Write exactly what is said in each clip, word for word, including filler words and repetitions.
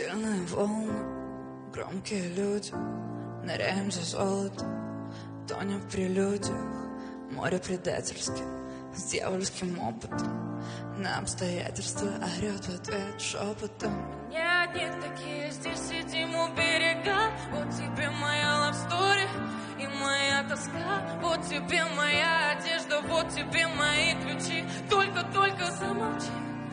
Сильные волны, громкие люди, ныряем за золото, тонем в прелюдиях, море предательских, с дьявольским опытом. На обстоятельства орет в ответ шепотом. Не одни такие, здесь сидим у берега. Вот тебе моя love story и моя тоска. Вот тебе моя одежда, вот тебе мои ключи. Только-только замолчи.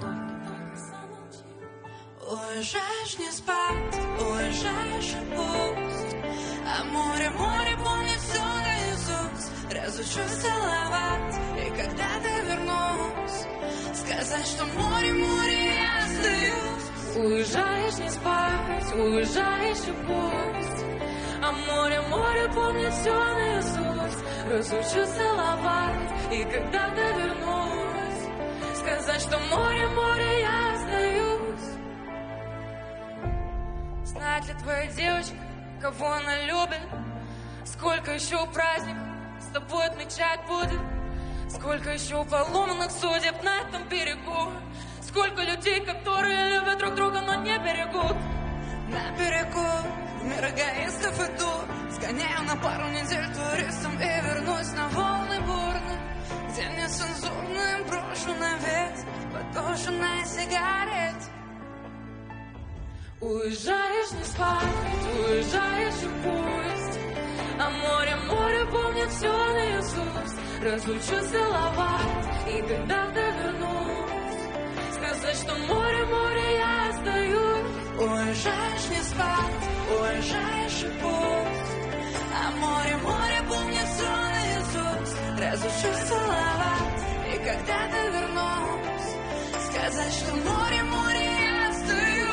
Уезжаешь не спать, уезжаешь и пусть. А море, море помнит все наизусть. Разучусь целовать, и когда ты вернусь, сказать, что море, море, я остаюсь. Уезжаешь не спать, уезжаешь и пусть. А море, море помнит все наизусть. Разучусь целовать, и когда ты вернусь, сказать, что море, море, я остаюсь. Знает ли твоя девочка, кого она любит? Сколько еще праздников с тобой отмечать будет? Сколько еще поломанных судеб на этом берегу? Сколько людей, которые любят друг друга, но не берегут? На берегу в мир эгоистов иду, сгоняю на пару недель туристом и вернусь на волны бурные, где нецензурным брошу на ветер подкошенная сигарет. Уезжаешь не спать, уезжаешь и пусть. А море, море помнит все наизусть. Разучусь целовать, и когда ты вернусь, сказать, что море, море, я остаюсь. Уезжаешь не спать, уезжаешь и пусть. А море, море помнит все наизусть. Разучусь целовать, и когда ты вернусь, сказать, что море, море, я остаюсь.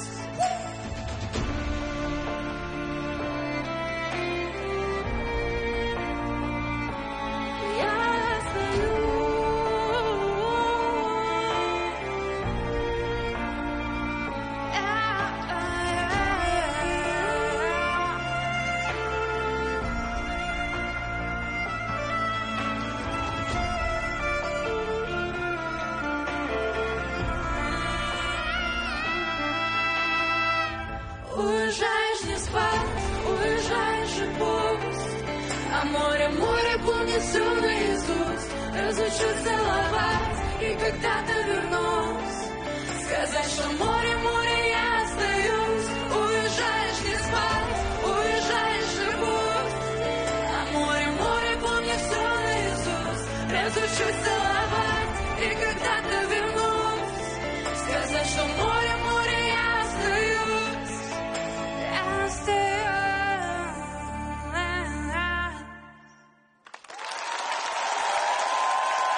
Уезжаешь не спать, уезжаешь и пусть. А море, море помнит все наизусть. Разучусь целовать, и когда ты вернусь, сказать, что море, море, я остаюсь. Уезжаешь не спать, уезжаешь и пусть. А море, море помнит все наизусть. Разучусь целовать.